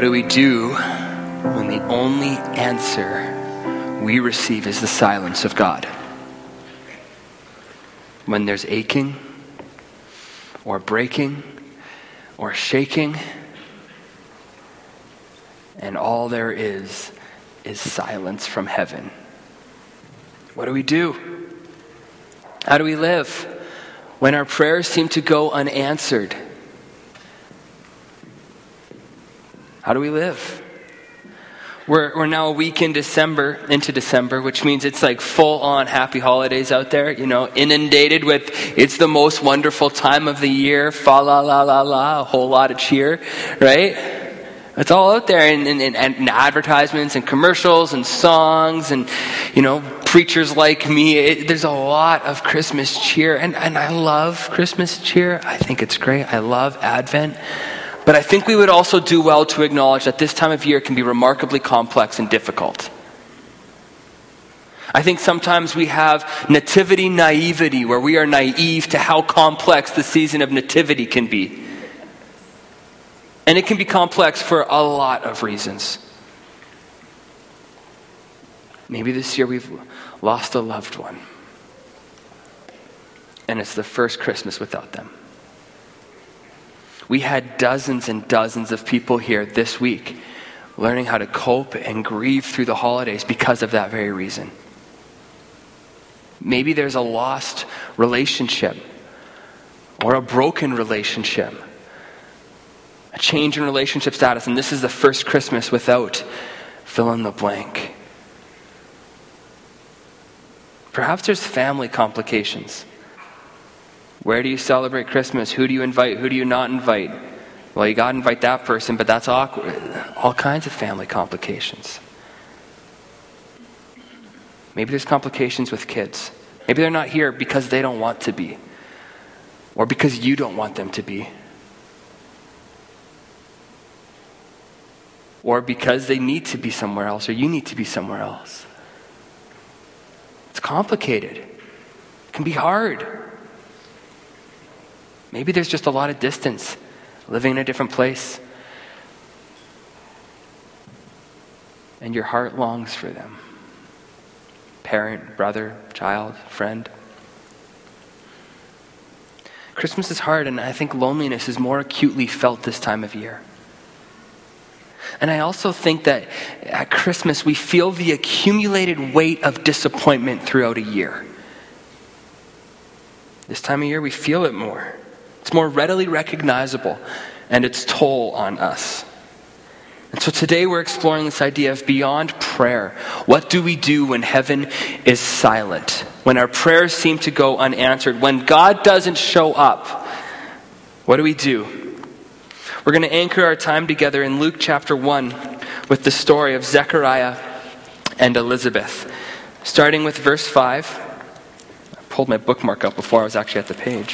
What do we do when the only answer we receive is the silence of God? When there's aching, or breaking, or shaking, and all there is silence from heaven. What do we do? How do we live when our prayers seem to go unanswered? How do we live? We're now a week into December, which means it's like full-on happy holidays out there, inundated with it's the most wonderful time of the year, fa la la la la, a whole lot of cheer, right? It's all out there, and advertisements and commercials and songs and, preachers like me. There's a lot of Christmas cheer, and I love Christmas cheer. I think it's great. I love Advent. But I think we would also do well to acknowledge that this time of year can be remarkably complex and difficult. I think sometimes we have nativity naivety, where we are naive to how complex the season of nativity can be. And it can be complex for a lot of reasons. Maybe this year we've lost a loved one, and it's the first Christmas without them. We had dozens and dozens of people here this week learning how to cope and grieve through the holidays because of that very reason. Maybe there's a lost relationship or a broken relationship, a change in relationship status, and this is the first Christmas without fill in the blank. Perhaps there's family complications. Where do you celebrate Christmas? Who do you invite? Who do you not invite? Well, you got to invite that person, but that's awkward. All kinds of family complications. Maybe there's complications with kids. Maybe they're not here because they don't want to be, or because you don't want them to be, or because they need to be somewhere else, or you need to be somewhere else. It's complicated. It can be hard. Maybe there's just a lot of distance, living in a different place, and your heart longs for them. Parent, brother, child, friend. Christmas is hard, and I think loneliness is more acutely felt this time of year. And I also think that at Christmas we feel the accumulated weight of disappointment throughout a year. This time of year we feel it more. It's more readily recognizable, and its toll on us. And so today we're exploring this idea of beyond prayer. What do we do when heaven is silent? When our prayers seem to go unanswered? When God doesn't show up? What do we do? We're going to anchor our time together in Luke chapter 1 with the story of Zechariah and Elizabeth. Starting with verse 5. I pulled my bookmark up before I was actually at the page.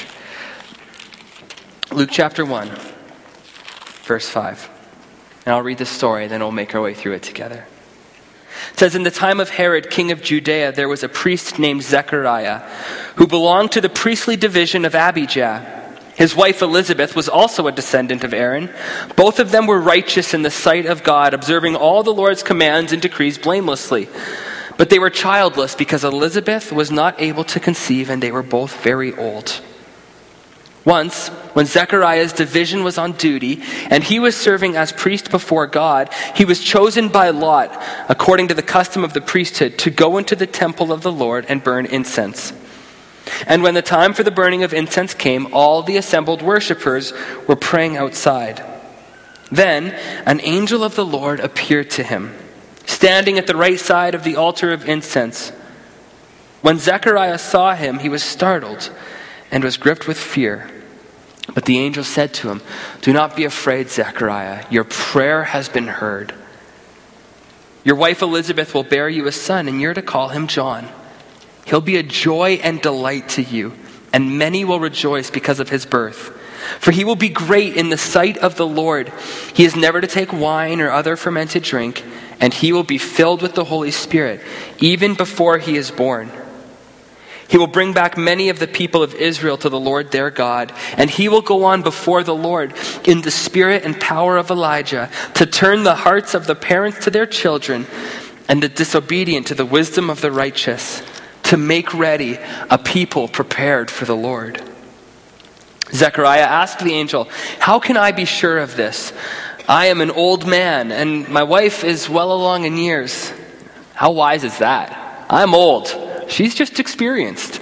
Luke chapter 1, verse 5. And I'll read the story, then we'll make our way through it together. It says, in the time of Herod, king of Judea, there was a priest named Zechariah, who belonged to the priestly division of Abijah. His wife Elizabeth was also a descendant of Aaron. Both of them were righteous in the sight of God, observing all the Lord's commands and decrees blamelessly. But they were childless because Elizabeth was not able to conceive, and they were both very old. Once, when Zechariah's division was on duty, and he was serving as priest before God, he was chosen by lot, according to the custom of the priesthood, to go into the temple of the Lord and burn incense. And when the time for the burning of incense came, all the assembled worshippers were praying outside. Then an angel of the Lord appeared to him, standing at the right side of the altar of incense. When Zechariah saw him, he was startled and was gripped with fear. But the angel said to him, do not be afraid, Zechariah. Your prayer has been heard. Your wife Elizabeth will bear you a son, and you're to call him John. He'll be a joy and delight to you, and many will rejoice because of his birth. For he will be great in the sight of the Lord. He is never to take wine or other fermented drink, and he will be filled with the Holy Spirit, even before he is born. He will bring back many of the people of Israel to the Lord their God, and he will go on before the Lord in the spirit and power of Elijah to turn the hearts of the parents to their children and the disobedient to the wisdom of the righteous, to make ready a people prepared for the Lord. Zechariah asked the angel, "How can I be sure of this? I am an old man, and my wife is well along in years." How wise is that? I'm old. She's just experienced.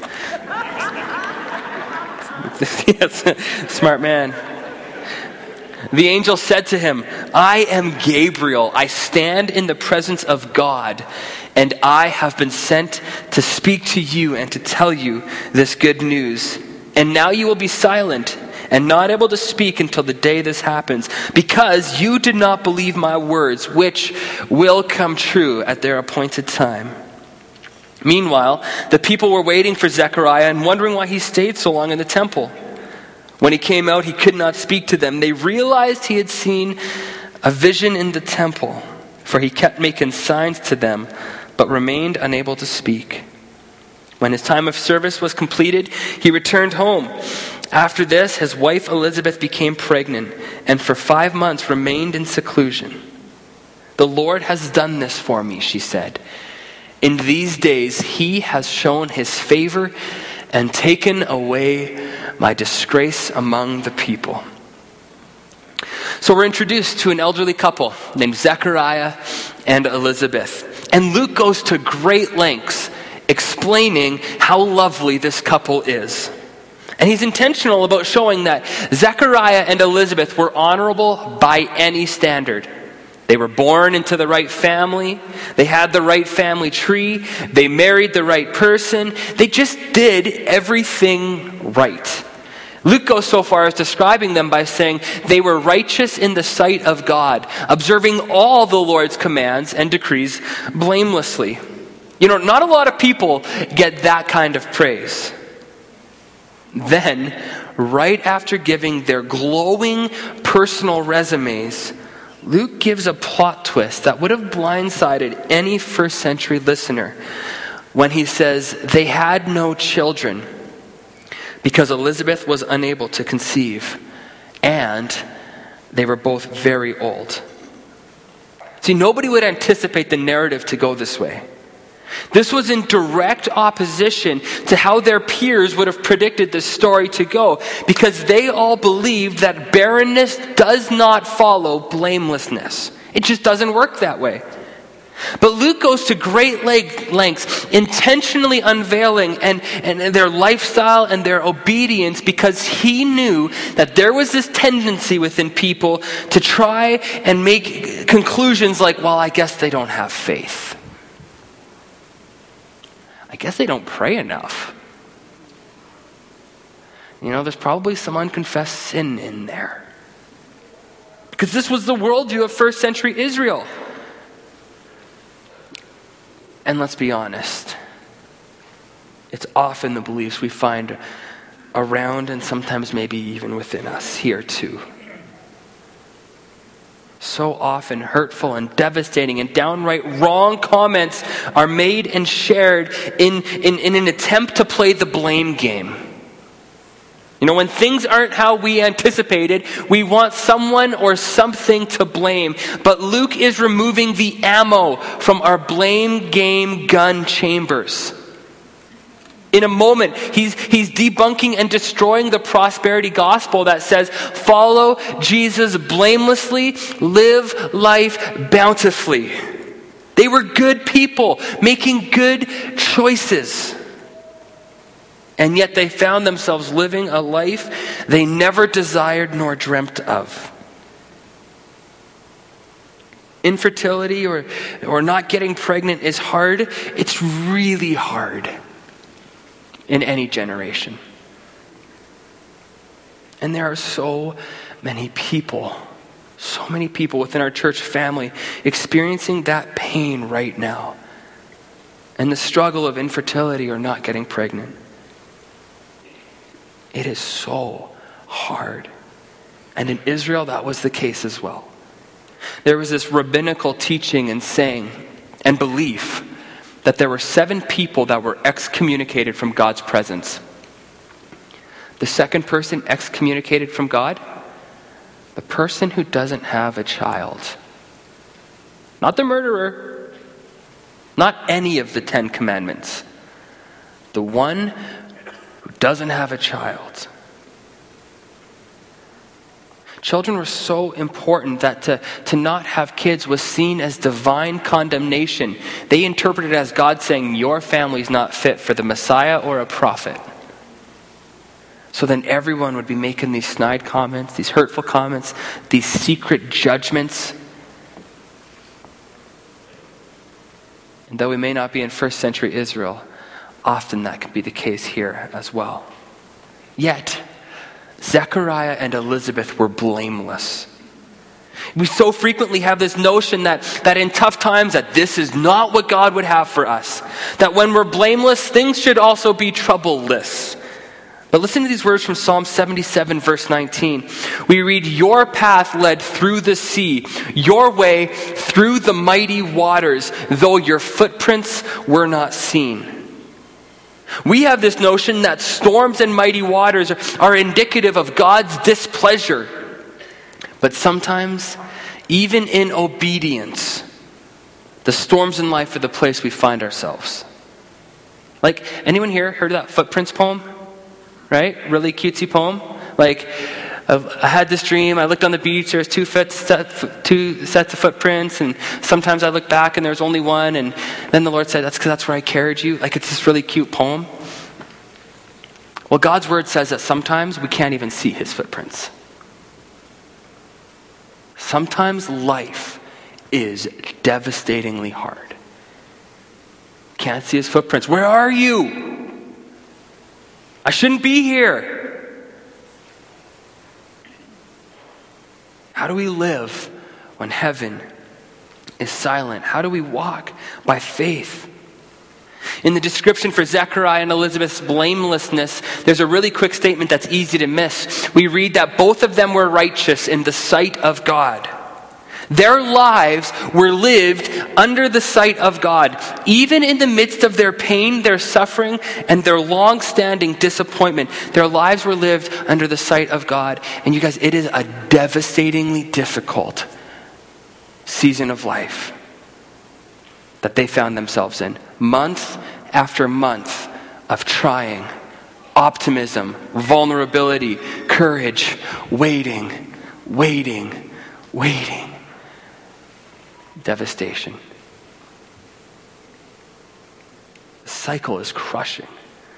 Yes, smart man. The angel said to him, "I am Gabriel. I stand in the presence of God, and I have been sent to speak to you and to tell you this good news. And now you will be silent and not able to speak until the day this happens, because you did not believe my words, which will come true at their appointed time." Meanwhile, the people were waiting for Zechariah and wondering why he stayed so long in the temple. When he came out, he could not speak to them. They realized he had seen a vision in the temple, for he kept making signs to them, but remained unable to speak. When his time of service was completed, he returned home. After this, his wife Elizabeth became pregnant, and for 5 months remained in seclusion. "The Lord has done this for me," she said. "In these days he has shown his favor and taken away my disgrace among the people." So we're introduced to an elderly couple named Zechariah and Elizabeth. And Luke goes to great lengths explaining how lovely this couple is. And he's intentional about showing that Zechariah and Elizabeth were honorable by any standard. They were born into the right family. They had the right family tree. They married the right person. They just did everything right. Luke goes so far as describing them by saying they were righteous in the sight of God, observing all the Lord's commands and decrees blamelessly. You know, not a lot of people get that kind of praise. Then, right after giving their glowing personal resumes, Luke gives a plot twist that would have blindsided any first century listener when he says they had no children because Elizabeth was unable to conceive and they were both very old. See, nobody would anticipate the narrative to go this way. This was in direct opposition to how their peers would have predicted this story to go, because they all believed that barrenness does not follow blamelessness. It just doesn't work that way. But Luke goes to great lengths, intentionally unveiling and their lifestyle and their obedience, because he knew that there was this tendency within people to try and make conclusions like, well, I guess they don't have faith. I guess they don't pray enough. You know, there's probably some unconfessed sin in there. Because this was the worldview of first century Israel. And let's be honest, it's often the beliefs we find around and sometimes maybe even within us here too. So often hurtful and devastating and downright wrong comments are made and shared in an attempt to play the blame game. You know, when things aren't how we anticipated, we want someone or something to blame. But Luke is removing the ammo from our blame game gun chambers. In a moment, he's debunking and destroying the prosperity gospel that says, follow Jesus blamelessly, live life bountifully. They were good people making good choices. And yet they found themselves living a life they never desired nor dreamt of. Infertility or not getting pregnant is hard. It's really hard in any generation. And there are so many people within our church family experiencing that pain right now. And the struggle of infertility or not getting pregnant. It is so hard. And in Israel, that was the case as well. There was this rabbinical teaching and saying and belief that there were 7 people that were excommunicated from God's presence. The second person excommunicated from God, the person who doesn't have a child. Not the murderer, not any of the 10 commandments. The one who doesn't have a child. Children were so important that to not have kids was seen as divine condemnation. They interpreted it as God saying, your family's not fit for the Messiah or a prophet. So then everyone would be making these snide comments, these hurtful comments, these secret judgments. And though we may not be in first century Israel, often that can be the case here as well. Yet, Zechariah and Elizabeth were blameless. We so frequently have this notion that in tough times that this is not what God would have for us. That when we're blameless, things should also be troubleless. But listen to these words from Psalm 77, verse 19. We read, your path led through the sea, your way through the mighty waters, though your footprints were not seen. We have this notion that storms and mighty waters are indicative of God's displeasure. But sometimes, even in obedience, the storms in life are the place we find ourselves. Like, anyone here heard of that Footprints poem? Right? Really cutesy poem. Like, I had this dream, I looked on the beach, there was two sets of footprints, and sometimes I look back and there's only one, and then the Lord said, that's because that's where I carried you. Like, it's this really cute poem. Well, God's word says that sometimes we can't even see his footprints. Sometimes life is devastatingly hard. Can't see his footprints. Where are you? I shouldn't be here. How do we live when heaven is silent? How do we walk by faith? In the description for Zechariah and Elizabeth's blamelessness, there's a really quick statement that's easy to miss. We read that both of them were righteous in the sight of God. Their lives were lived under the sight of God. Even in the midst of their pain, their suffering, and their long-standing disappointment, their lives were lived under the sight of God. And you guys, it is a devastatingly difficult season of life that they found themselves in. Month after month of trying, optimism, vulnerability, courage, waiting. Devastation. The cycle is crushing.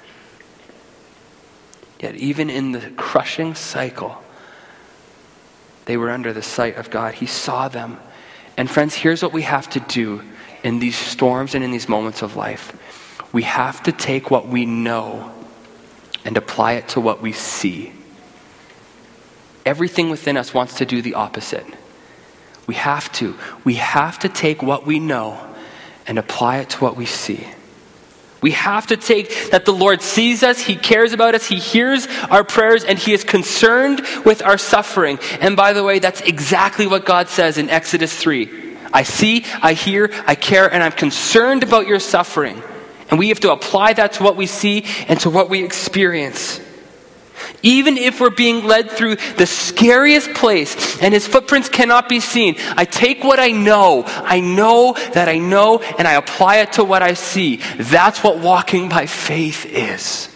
Yet even in the crushing cycle, they were under the sight of God. He saw them. And friends, here's what we have to do in these storms and in these moments of life. We have to take what we know and apply it to what we see. Everything within us wants to do the opposite. We have to take what we know and apply it to what we see. We have to take that the Lord sees us, he cares about us, he hears our prayers, and he is concerned with our suffering. And by the way, that's exactly what God says in Exodus 3. I see, I hear, I care, and I'm concerned about your suffering. And we have to apply that to what we see and to what we experience. Even if we're being led through the scariest place and his footprints cannot be seen, I take what I know that I know, and I apply it to what I see. That's what walking by faith is.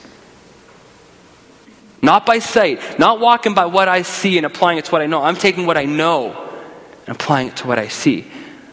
Not by sight, not walking by what I see and applying it to what I know. I'm taking what I know and applying it to what I see.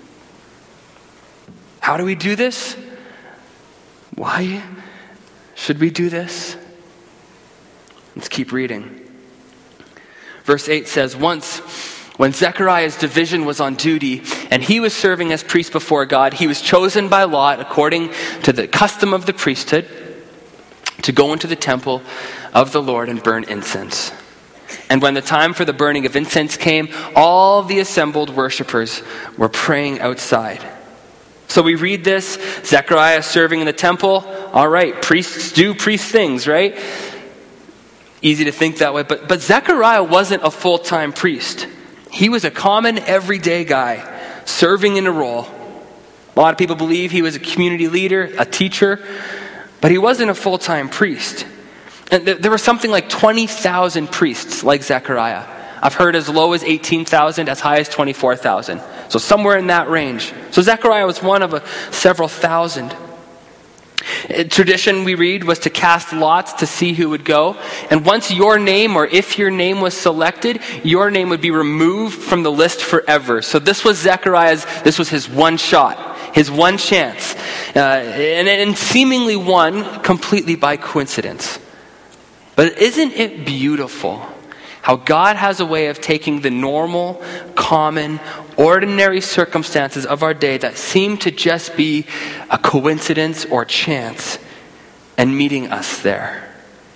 How do we do this? Why should we do this? Let's keep reading. Verse 8 says, once when Zechariah's division was on duty and he was serving as priest before God, he was chosen by lot according to the custom of the priesthood to go into the temple of the Lord and burn incense. And when the time for the burning of incense came, all the assembled worshipers were praying outside. So we read this, Zechariah serving in the temple. All right, priests do priest things, right? Easy to think that way, but Zechariah wasn't a full-time priest. He was a common, everyday guy, serving in a role. A lot of people believe he was a community leader, a teacher, but he wasn't a full-time priest. And there were something like 20,000 priests like Zechariah. I've heard as low as 18,000, as high as 24,000. So somewhere in that range. So Zechariah was one of several thousand. Tradition, we read, was to cast lots to see who would go. And once your name, or if your name was selected, your name would be removed from the list forever. So this was this was his one shot, his one chance. And seemingly won completely by coincidence. But isn't it beautiful how God has a way of taking the normal, common, ordinary circumstances of our day that seem to just be a coincidence or chance and meeting us there?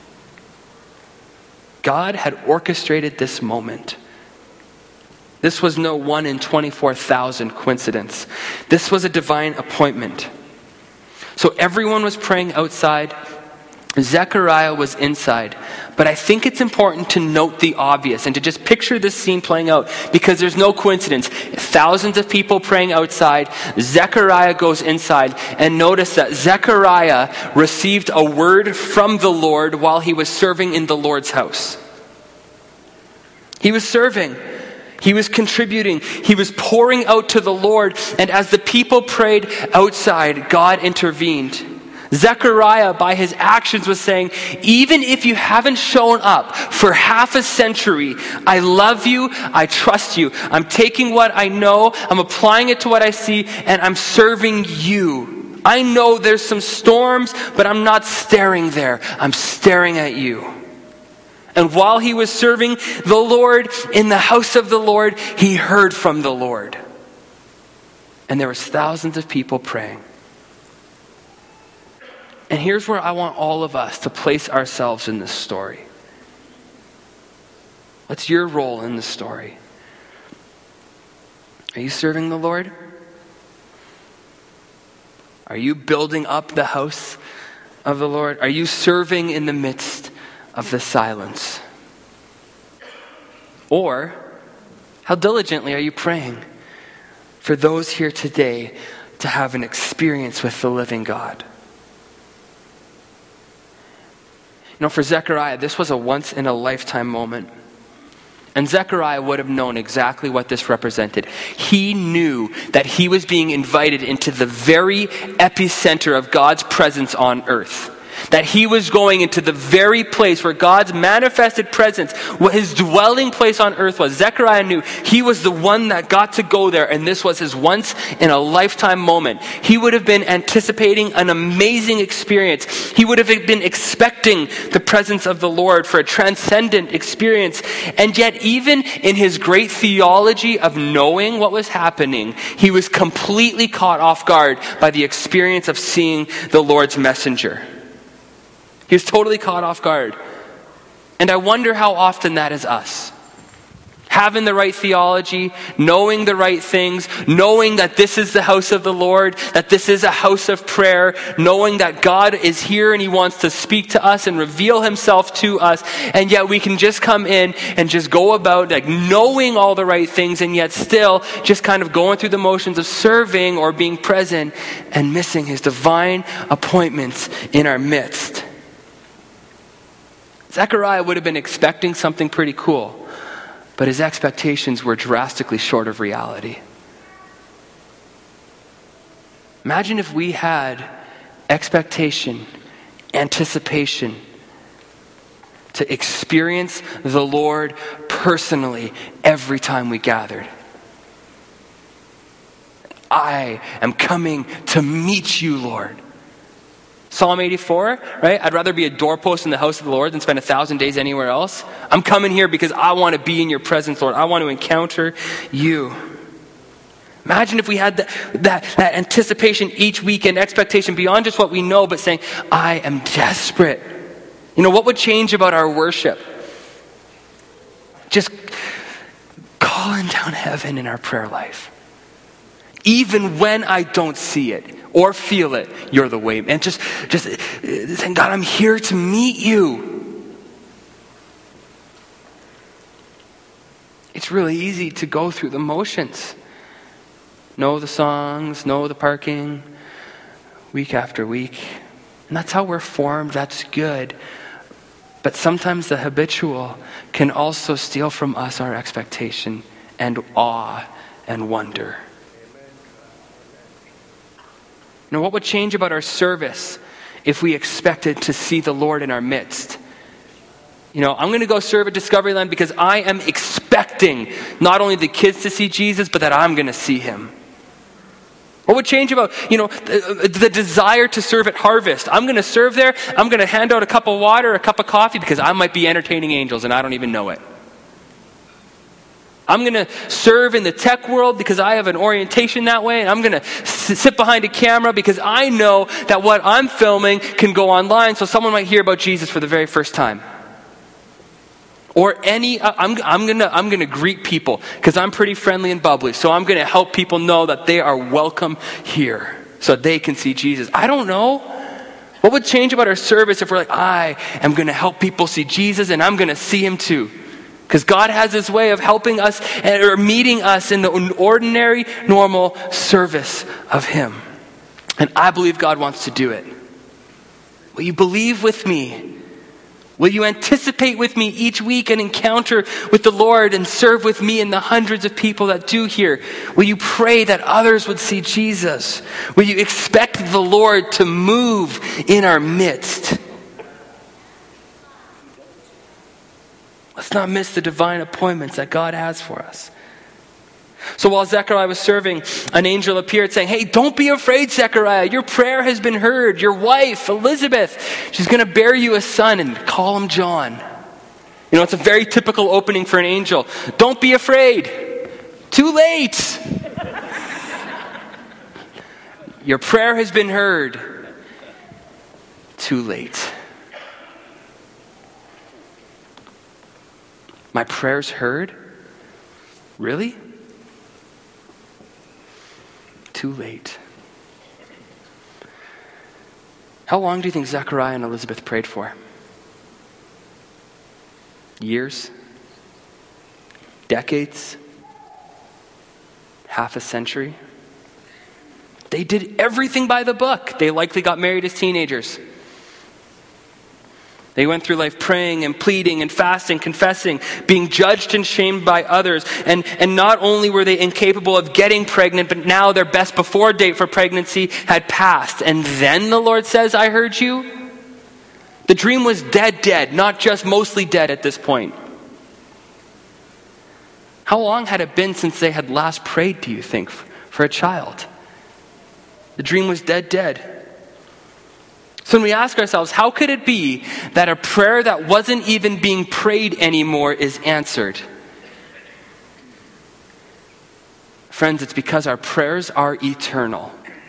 God had orchestrated this moment. This was no 1 in 24,000 coincidence. This was a divine appointment. So everyone was praying outside. Zechariah was inside. But I think it's important to note the obvious and to just picture this scene playing out, because there's no coincidence. Thousands of people praying outside. Zechariah goes inside. And notice that Zechariah received a word from the Lord while he was serving in the Lord's house. He was serving. He was contributing. He was pouring out to the Lord. And as the people prayed outside, God intervened. Zechariah, by his actions, was saying, even if you haven't shown up for half a century, I love you, I trust you. I'm taking what I know, I'm applying it to what I see, and I'm serving you. I know there's some storms, but I'm not staring there. I'm staring at you. And while he was serving the Lord in the house of the Lord, he heard from the Lord. And there was thousands of people praying. And here's where I want all of us to place ourselves in this story. What's your role in the story? Are you serving the Lord? Are you building up the house of the Lord? Are you serving in the midst of the silence? Or, how diligently are you praying for those here today to have an experience with the living God? You know, for Zechariah, this was a once-in-a-lifetime moment. And Zechariah would have known exactly what this represented. He knew that he was being invited into the very epicenter of God's presence on earth. That he was going into the very place where God's manifested presence, what his dwelling place on earth was. Zechariah knew he was the one that got to go there, and this was his once-in-a-lifetime moment. He would have been anticipating an amazing experience. He would have been expecting the presence of the Lord for a transcendent experience. And yet, even in his great theology of knowing what was happening, he was completely caught off guard by the experience of seeing the Lord's messenger. He was totally caught off guard. And I wonder how often that is us. Having the right theology, knowing the right things, knowing that this is the house of the Lord, that this is a house of prayer, knowing that God is here and he wants to speak to us and reveal himself to us, and yet we can just come in and just go about like knowing all the right things, and yet still just kind of going through the motions of serving or being present and missing his divine appointments in our midst. Zechariah would have been expecting something pretty cool, but his expectations were drastically short of reality. Imagine if we had expectation, anticipation to experience the Lord personally every time we gathered. I am coming to meet you, Lord. Psalm 84, right? I'd rather be a doorpost in the house of the Lord than spend 1,000 days anywhere else. I'm coming here because I want to be in your presence, Lord. I want to encounter you. Imagine if we had that anticipation each week and expectation beyond just what we know, but saying, I am desperate. You know, what would change about our worship? Just calling down heaven in our prayer life. Even when I don't see it or feel it, you're the way. And just saying, God, I'm here to meet you. It's really easy to go through the motions. know the songs, know the parking, week after week. And that's how we're formed. That's good. But sometimes the habitual can also steal from us our expectation and awe and wonder. Now, what would change about our service if we expected to see the Lord in our midst? I'm going to go serve at Discoveryland because I am expecting not only the kids to see Jesus, but that I'm going to see him. What would change about, the desire to serve at Harvest? I'm going to serve there. I'm going to hand out a cup of water, a cup of coffee, because I might be entertaining angels and I don't even know it. I'm going to serve in the tech world because I have an orientation that way. And I'm going to sit behind a camera because I know that what I'm filming can go online so someone might hear about Jesus for the very first time. Or I'm gonna greet people because I'm pretty friendly and bubbly. So I'm gonna help people know that they are welcome here so they can see Jesus. I don't know. What would change about our service if we're like, I am gonna help people see Jesus and I'm gonna see him too? Because God has his way of helping us or meeting us in the ordinary, normal service of him. And I believe God wants to do it. Will you believe with me? Will you anticipate with me each week an encounter with the Lord and serve with me and the hundreds of people that do here? Will you pray that others would see Jesus? Will you expect the Lord to move in our midst? Let's not miss the divine appointments that God has for us. So while Zechariah was serving, an angel appeared saying, hey, don't be afraid, Zechariah. Your prayer has been heard. Your wife, Elizabeth, she's going to bear you a son and call him John. It's a very typical opening for an angel. Don't be afraid. Too late. Your prayer has been heard. Too late. My prayer's heard? Really? Too late. How long do you think Zechariah and Elizabeth prayed for? Years? Decades? Half a century? They did everything by the book. They likely got married as teenagers. They went through life praying and pleading and fasting, confessing, being judged and shamed by others. And not only were they incapable of getting pregnant, but now their best before date for pregnancy had passed. And then the Lord says, I heard you. The dream was dead, not just mostly dead at this point. How long had it been since they had last prayed, do you think, for a child? The dream was dead. So when we ask ourselves, how could it be that a prayer that wasn't even being prayed anymore is answered? Friends, it's because our prayers are eternal.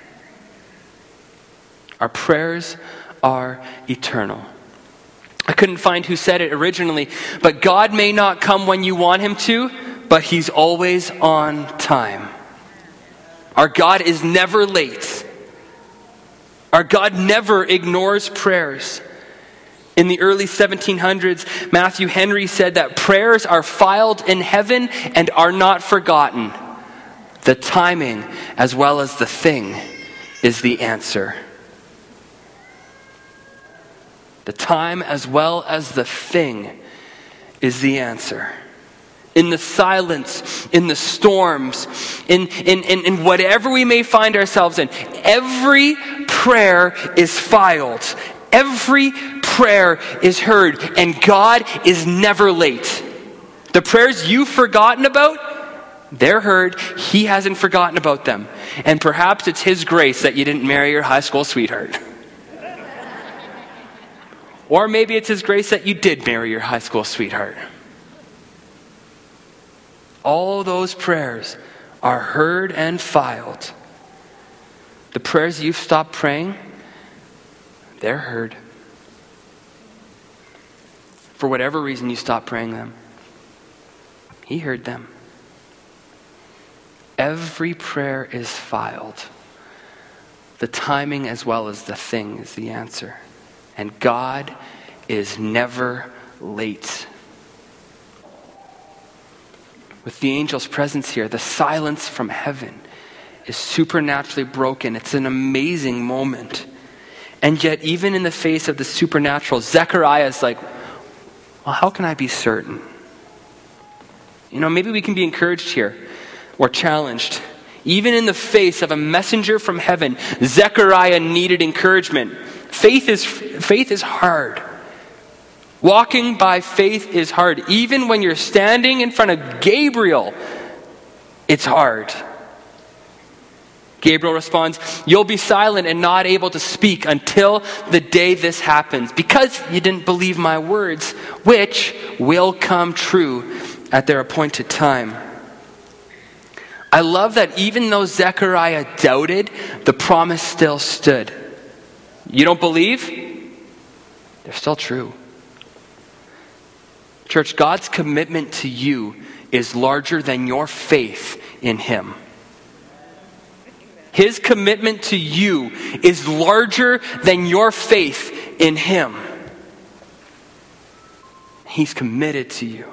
Our prayers are eternal. I couldn't find who said it originally, but God may not come when you want him to, but he's always on time. Our God is never late. Our God never ignores prayers. In the early 1700s, Matthew Henry said that prayers are filed in heaven and are not forgotten. The timing as well as the thing is the answer. The time as well as the thing is the answer. In the silence, in the storms, in whatever we may find ourselves in, every prayer is filed. Every prayer is heard, and God is never late. The prayers you've forgotten about, they're heard. He hasn't forgotten about them. And perhaps it's his grace that you didn't marry your high school sweetheart. Or maybe it's his grace that you did marry your high school sweetheart. All those prayers are heard and filed. The prayers you've stopped praying, they're heard. For whatever reason you stopped praying them, he heard them. Every prayer is filed. The timing as well as the thing is the answer. And God is never late. With the angel's presence here, the silence from heaven, is supernaturally broken. It's an amazing moment. And yet, even in the face of the supernatural, Zechariah is like, well, how can I be certain? Maybe we can be encouraged here or challenged. Even in the face of a messenger from heaven, Zechariah needed encouragement. Faith is hard. Walking by faith is hard. Even when you're standing in front of Gabriel, it's hard. Gabriel responds, "You'll be silent and not able to speak until the day this happens, because you didn't believe my words, which will come true at their appointed time." I love that even though Zechariah doubted, the promise still stood. You don't believe? They're still true. Church, God's commitment to you is larger than your faith in Him. His commitment to you is larger than your faith in Him. He's committed to you.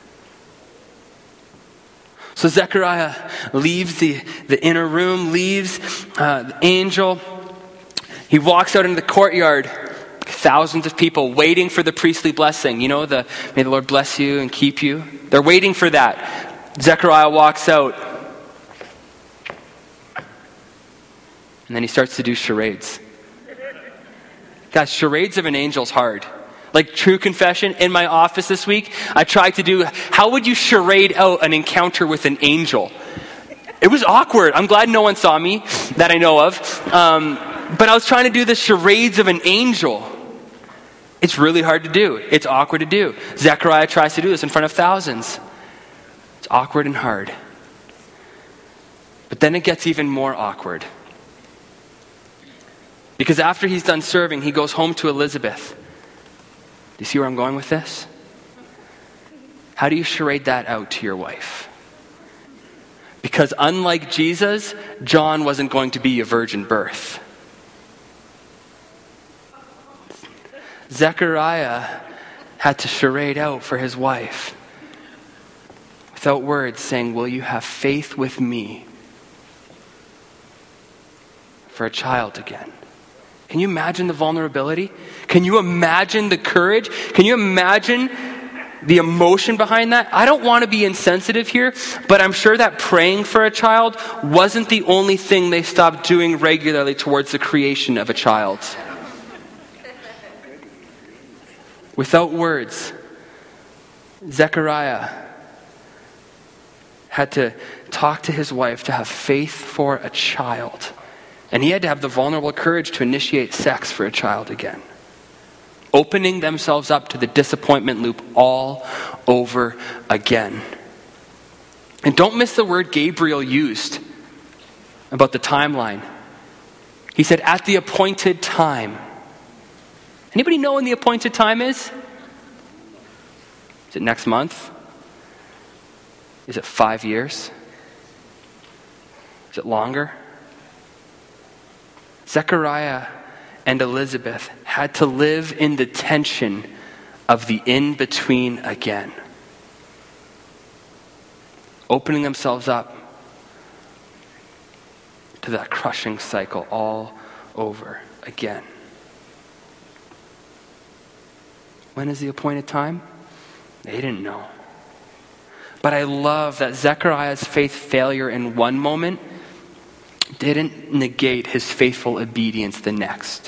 So Zechariah leaves the inner room, leaves the angel. He walks out into the courtyard. Thousands of people waiting for the priestly blessing. May the Lord bless you and keep you. They're waiting for that. Zechariah walks out. And then he starts to do charades. Guys, charades of an angel's hard. Like, true confession, in my office this week, I tried to do, how would you charade out an encounter with an angel? It was awkward. I'm glad no one saw me that I know of. But I was trying to do the charades of an angel. It's really hard to do. It's awkward to do. Zechariah tries to do this in front of thousands. It's awkward and hard. But then it gets even more awkward. Because after he's done serving, he goes home to Elizabeth. Do you see where I'm going with this? How do you charade that out to your wife? Because unlike Jesus, John wasn't going to be a virgin birth. Zechariah had to charade out for his wife without words, saying, "Will you have faith with me for a child again?" Can you imagine the vulnerability? Can you imagine the courage? Can you imagine the emotion behind that? I don't want to be insensitive here, but I'm sure that praying for a child wasn't the only thing they stopped doing regularly towards the creation of a child. Without words, Zechariah had to talk to his wife to have faith for a child. And he had to have the vulnerable courage to initiate sex for a child again. Opening themselves up to the disappointment loop all over again. And don't miss the word Gabriel used about the timeline. He said, at the appointed time. Anybody know when the appointed time is? Is it next month? Is it 5 years? Is it longer? Zechariah and Elizabeth had to live in the tension of the in-between again. Opening themselves up to that crushing cycle all over again. When is the appointed time? They didn't know. But I love that Zechariah's faith failure in one moment didn't negate his faithful obedience the next.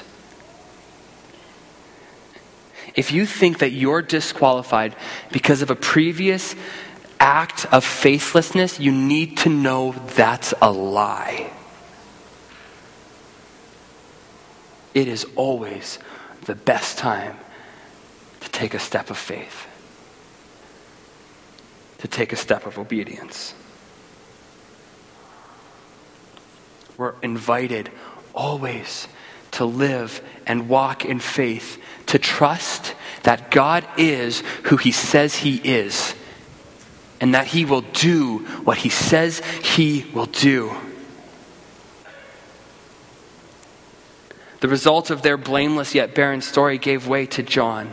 If you think that you're disqualified because of a previous act of faithlessness, you need to know that's a lie. It is always the best time to take a step of faith, to take a step of obedience. We're invited always to live and walk in faith, to trust that God is who He says He is, and that He will do what He says He will do. The result of their blameless yet barren story gave way to John.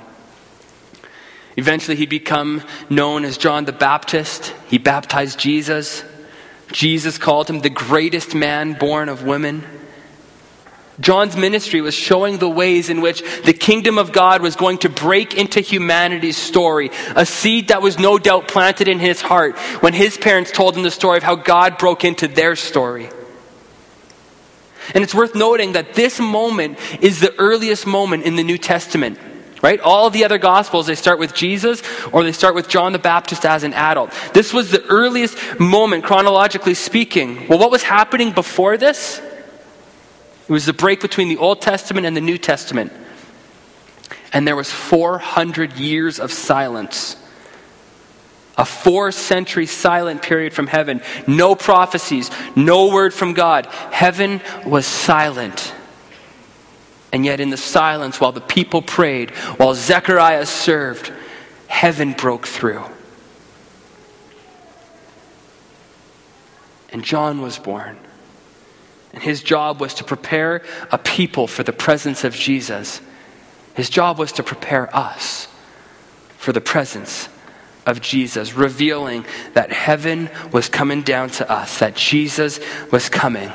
Eventually he'd become known as John the Baptist. He baptized Jesus, Jesus called him the greatest man born of women. John's ministry was showing the ways in which the kingdom of God was going to break into humanity's story, a seed that was no doubt planted in his heart when his parents told him the story of how God broke into their story. And it's worth noting that this moment is the earliest moment in the New Testament, right? All the other Gospels, they start with Jesus or they start with John the Baptist as an adult. This was the earliest moment, chronologically speaking. Well, what was happening before this? It was the break between the Old Testament and the New Testament. And there was 400 years of silence. A 4-century silent period from heaven. No prophecies, no word from God. Heaven was silent. And yet in the silence, while the people prayed, while Zechariah served, heaven broke through. And John was born. And his job was to prepare a people for the presence of Jesus. His job was to prepare us for the presence of Jesus, revealing that heaven was coming down to us, that Jesus was coming.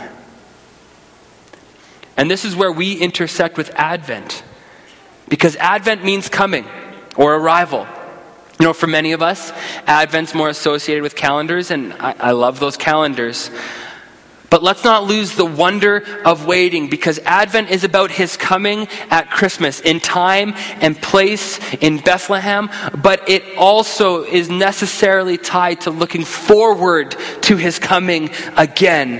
And this is where we intersect with Advent, because Advent means coming or arrival. You know, for many of us, Advent's more associated with calendars, and I love those calendars. But let's not lose the wonder of waiting, because Advent is about his coming at Christmas, in time and place in Bethlehem, but it also is necessarily tied to looking forward to his coming again.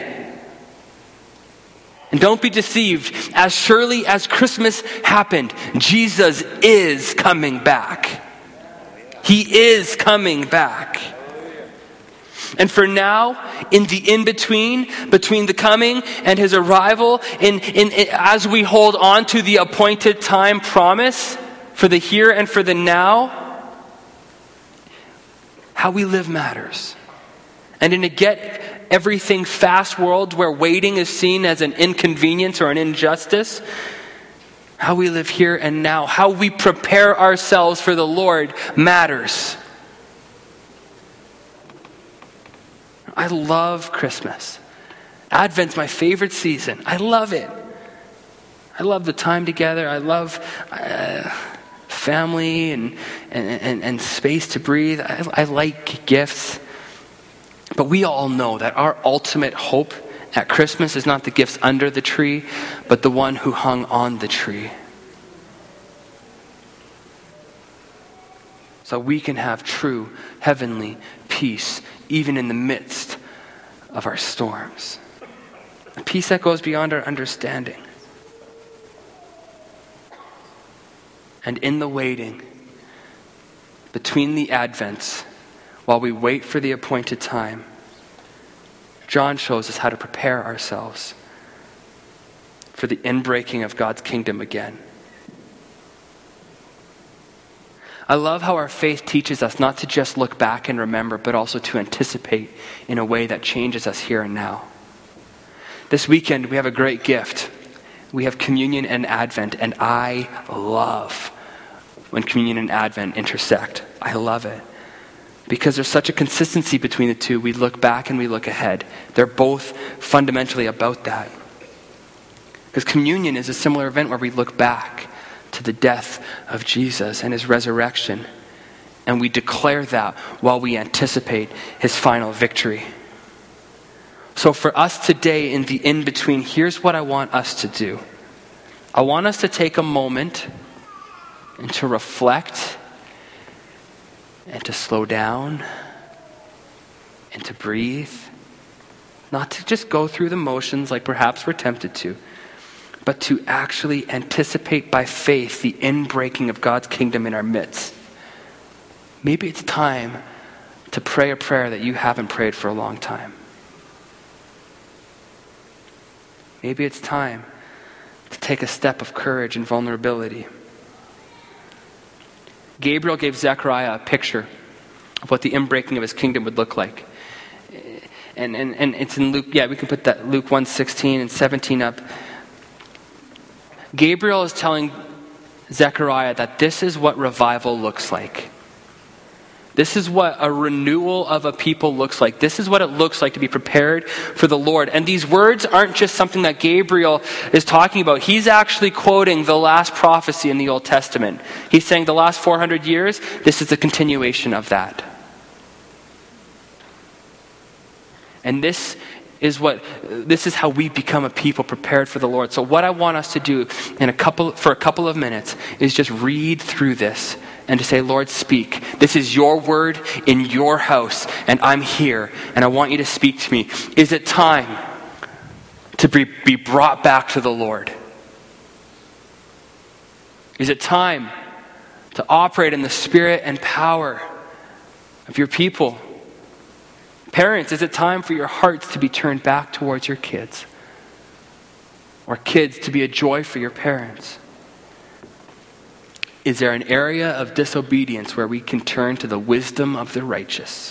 And don't be deceived, as surely as Christmas happened, Jesus is coming back. He is coming back. And for now, in the in-between, between the coming and his arrival, as we hold on to the appointed time promise for the here and for the now, how we live matters. And in a get-everything-fast world where waiting is seen as an inconvenience or an injustice, how we live here and now, how we prepare ourselves for the Lord matters. I love Christmas. Advent's my favorite season. I love it. I love the time together. I love family and space to breathe. I like gifts. But we all know that our ultimate hope at Christmas is not the gifts under the tree, but the one who hung on the tree. So we can have true heavenly peace even in the midst of our storms. A peace that goes beyond our understanding. And in the waiting, between the Advents, while we wait for the appointed time, John shows us how to prepare ourselves for the inbreaking of God's kingdom again. I love how our faith teaches us not to just look back and remember, but also to anticipate in a way that changes us here and now. This weekend, we have a great gift. We have communion and Advent, and I love when communion and Advent intersect. I love it. Because there's such a consistency between the two. We look back and we look ahead. They're both fundamentally about that. Because communion is a similar event where we look back to the death of Jesus and his resurrection. And we declare that while we anticipate his final victory. So for us today in the in-between, here's what I want us to do. I want us to take a moment and to reflect and to slow down and to breathe. Not to just go through the motions like perhaps we're tempted to, but to actually anticipate by faith the inbreaking of God's kingdom in our midst. Maybe it's time to pray a prayer that you haven't prayed for a long time. Maybe it's time to take a step of courage and vulnerability. Gabriel gave Zechariah a picture of what the inbreaking of his kingdom would look like. And it's in Luke, we can put that Luke 1:16 and 17 up. Gabriel is telling Zechariah that this is what revival looks like. This is what a renewal of a people looks like. This is what it looks like to be prepared for the Lord. And these words aren't just something that Gabriel is talking about. He's actually quoting the last prophecy in the Old Testament. He's saying the last 400 years, this is a continuation of that. And this is how we become a people prepared for the Lord. So what I want us to do for a couple of minutes is just read through this and to say, Lord, speak. This is your word in your house, and I'm here, and I want you to speak to me. Is it time to be brought back to the Lord? Is it time to operate in the spirit and power of your people? Parents, is it time for your hearts to be turned back towards your kids? Or kids to be a joy for your parents? Is there an area of disobedience where we can turn to the wisdom of the righteous?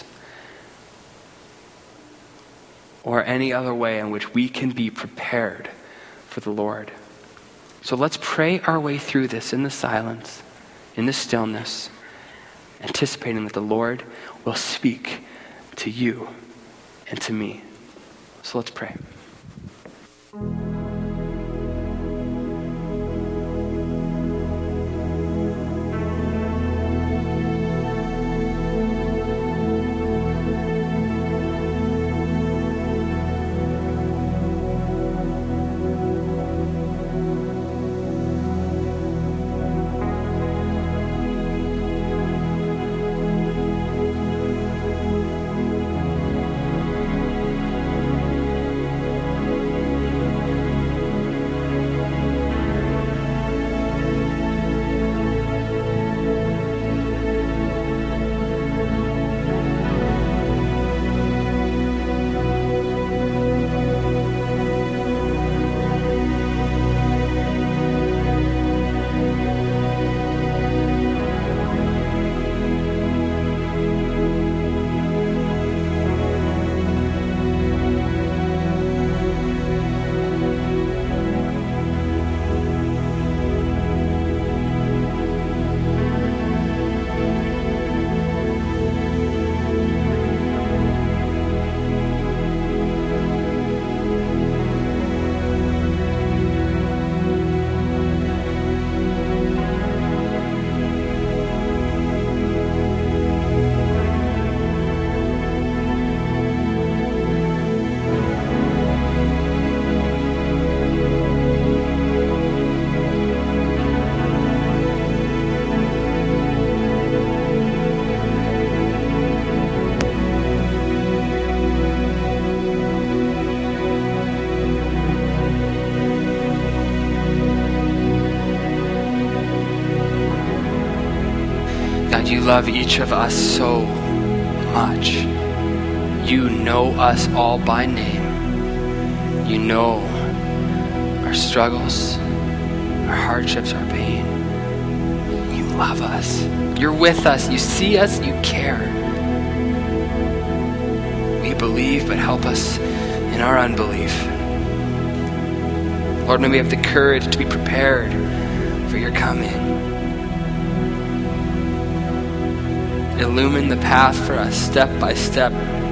Or any other way in which we can be prepared for the Lord? So let's pray our way through this in the silence, in the stillness, anticipating that the Lord will speak to you and to me. So let's pray. You love each of us so much. You know us all by name. You know our struggles, our hardships, our pain. You love us. You're with us. You see us. You care. We believe, but help us in our unbelief. Lord, may we have the courage to be prepared for your coming. Illumine the path for us step by step.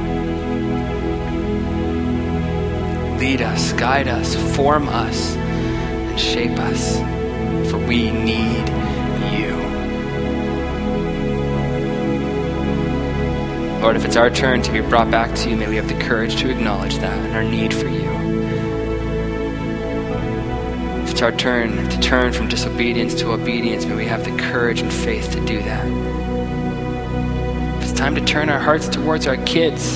Lead us, guide us, form us, and shape us, for we need you. Lord, if it's our turn to be brought back to you, may we have the courage to acknowledge that and our need for you. If it's our turn to turn from disobedience to obedience, may we have the courage and faith to do that. Time to turn our hearts towards our kids.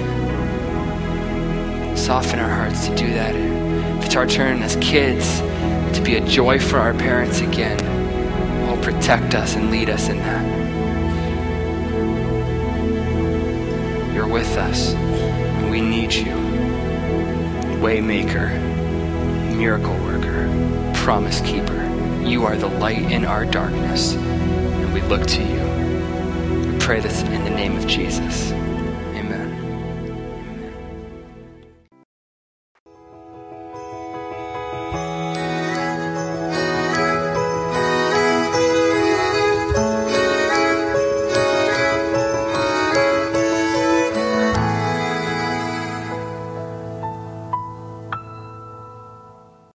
Soften our hearts to do that. If it's our turn as kids to be a joy for our parents again, oh, protect us and lead us in that. You're with us, and we need you. Waymaker, miracle worker, promise keeper. You are the light in our darkness, and we look to you. Pray this in the name of Jesus.